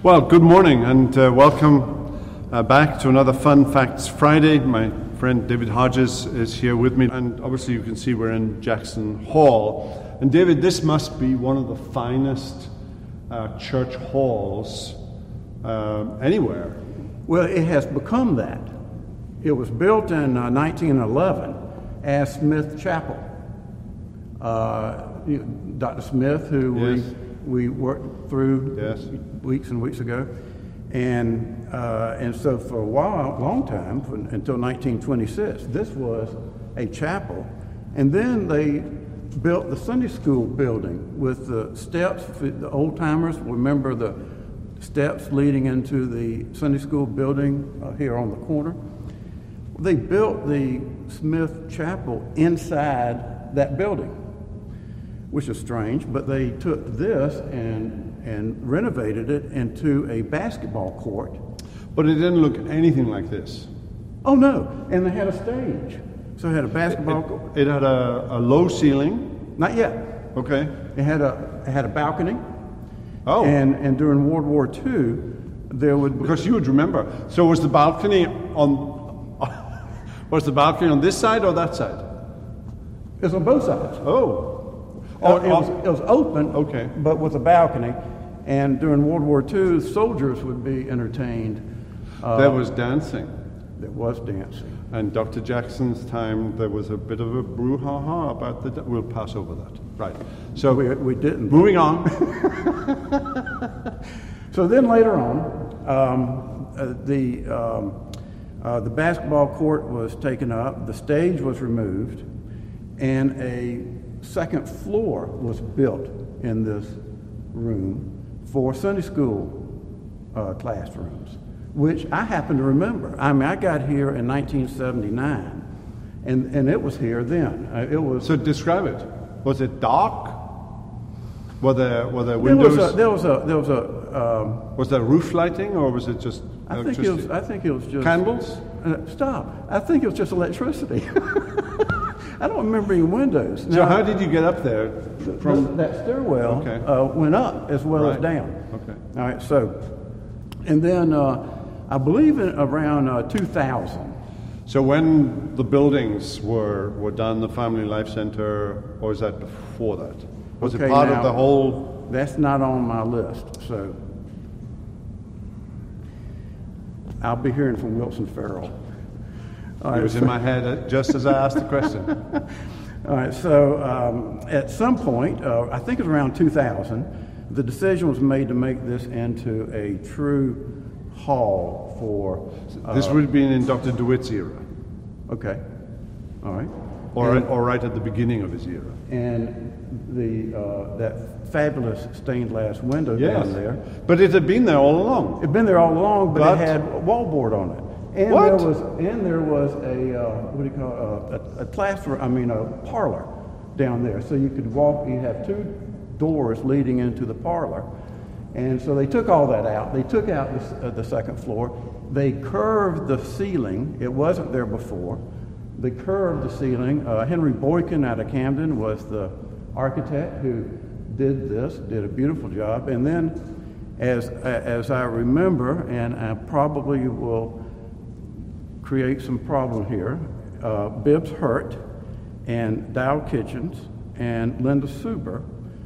Well, good morning and welcome back to another Fun Facts Friday. My friend David Hodges is here with me, and obviously you can see we're in Jackson Hall. And David, this must be one of the finest church halls anywhere. Well, it has become that. It was built in 1911 as Smith Chapel. Dr. Smith, who Yes. we worked through Yes. weeks and weeks ago, and so for a long time, until 1926, this was a chapel, and then they built the Sunday school building with the steps. The old timers remember the steps leading into the Sunday school building here on the corner. They built the Smith Chapel inside that building, which is strange, but they took this and renovated it into a basketball court. But it didn't look anything like this. Oh no, and they had a stage. So it had a basketball court. It had a low ceiling. Not yet. Okay. It had a balcony. Oh. And during World War II, there would be, Because you would remember. So was the balcony on this side or that side? it was on both sides. Oh. It was open, Okay. but with a balcony. And during World War II, soldiers would be entertained. There was dancing. There was dancing. And Dr. Jackson's time, there was a bit of a brouhaha about we'll pass over that. Right. So We didn't. moving on. So then later on, the basketball court was taken up, the stage was removed, and a second floor was built in this room for Sunday school classrooms, which I happen to remember. I mean, I got here in 1979, and it was here then. It was. So describe it. Was it dark? Were there windows? There was a. Was there roof lighting, or was it just I think it was just candles? Stop! I think it was just electricity. I don't remember any windows. So how did you get up there? From That stairwell Okay. went up as well as Right. down. Okay. All right. So, and then I believe in around 2000. So when the buildings were done, the Family Life Center, or was that before that? Was it Okay, part of now, the whole? That's not on my list. So I'll be hearing from Wilson Farrell. All It was in my head just as I asked the question. All right, so at some point, I think it was around 2000, the decision was made to make this into a true hall for... This would have been in Dr. DeWitt's era, Okay, all right. or right at the beginning of his era. And that fabulous stained glass window down there. But it had been there all along. It'd been there all along, but But- it had wallboard on it. And What? there was a what do you call it? A classroom? I mean, a parlor down there. So you could walk. You have two doors leading into the parlor, and so they took all that out. They took out the second floor. They curved the ceiling. It wasn't there before. They curved the ceiling. Henry Boykin out of Camden was the architect who did this. Did a beautiful job. And then, as I remember, and I probably will create some problem here. Bibbs Hurt and Dow Kitchens and Linda Suber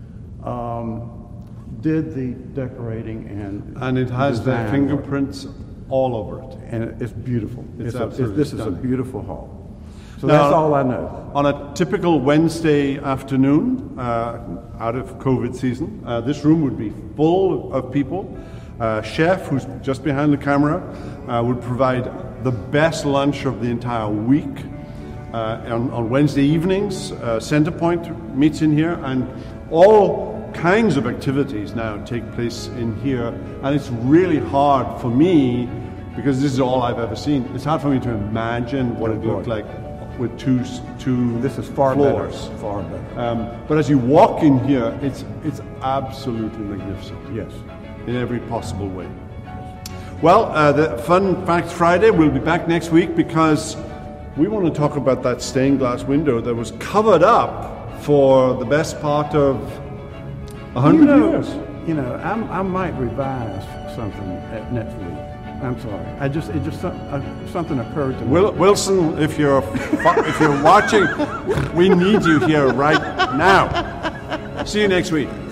did the decorating And it has their design fingerprints all over it. work. And it's beautiful. It's absolutely This is a stunning. beautiful hall. So Now, that's all I know. On a typical Wednesday afternoon, out of COVID season, this room would be full of people. Chef, who's just behind the camera, would provide the best lunch of the entire week. On Wednesday evenings, Centerpoint meets in here, and all kinds of activities now take place in here. And it's really hard for me, because this is all I've ever seen, it's hard for me to imagine what it looked like with two This is far floors. better. Far better. But as you walk in here, it's absolutely magnificent. Yes. In every possible way. Well, the Fun Facts Friday, we'll be back next week because we want to talk about that stained glass window that was covered up for the best part of 100 years. I might revise something at next week. I'm sorry. Something occurred to me. Wilson, if you're watching, we need you here right now. See you next week.